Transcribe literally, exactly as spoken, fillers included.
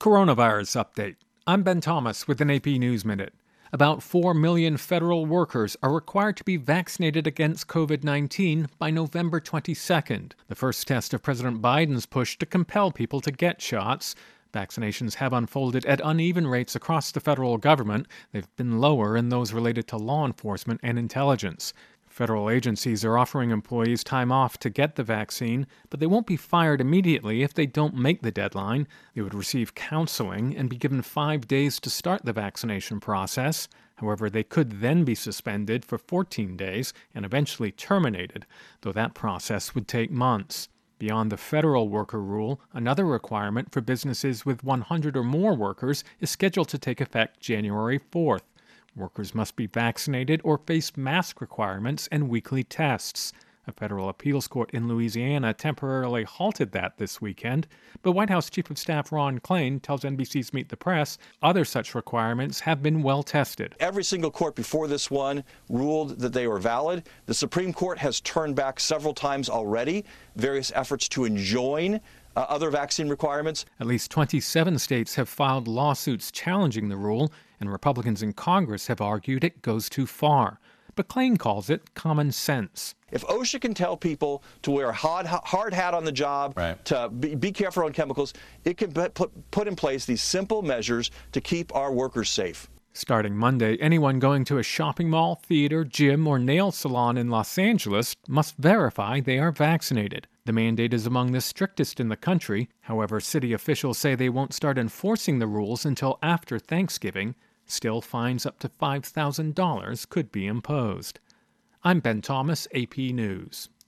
Coronavirus update. I'm Ben Thomas with an A P News Minute. About four million federal workers are required to be vaccinated against covid nineteen by November twenty-second, the first test of President Biden's push to compel people to get shots. Vaccinations have unfolded at uneven rates across the federal government. They've been lower in those related to law enforcement and intelligence. Federal agencies are offering employees time off to get the vaccine, but they won't be fired immediately if they don't make the deadline. They would receive counseling and be given five days to start the vaccination process. However, they could then be suspended for fourteen days and eventually terminated, though that process would take months. Beyond the federal worker rule, another requirement for businesses with one hundred or more workers is scheduled to take effect January fourth. Workers must be vaccinated or face mask requirements and weekly tests. A federal appeals court in Louisiana temporarily halted that this weekend, but White House Chief of Staff Ron Klain tells N B C's Meet the Press other such requirements have been well tested. Every single court before this one ruled that they were valid. The Supreme Court has turned back several times already various efforts to enjoin uh, other vaccine requirements. At least twenty-seven states have filed lawsuits challenging the rule, and Republicans in Congress have argued it goes too far. But Klain calls it common sense. If OSHA can tell people to wear a hard, hard hat on the job, right. to be, be careful on chemicals, it can put, put in place these simple measures to keep our workers safe. Starting Monday, anyone going to a shopping mall, theater, gym, or nail salon in Los Angeles must verify they are vaccinated. The mandate is among the strictest in the country. However, city officials say they won't start enforcing the rules until after Thanksgiving. Still, fines up to five thousand dollars could be imposed. I'm Ben Thomas, A P News.